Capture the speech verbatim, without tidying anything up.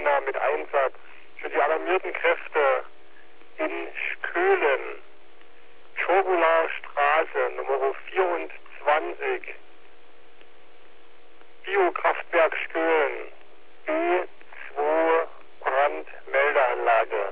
Sirena mit Einsatz für die alarmierten Kräfte in Schkölen. Schorula Straße, Nummer vierundzwanzig. Biokraftwerk Schkölen. B zwei Brandmeldeanlage.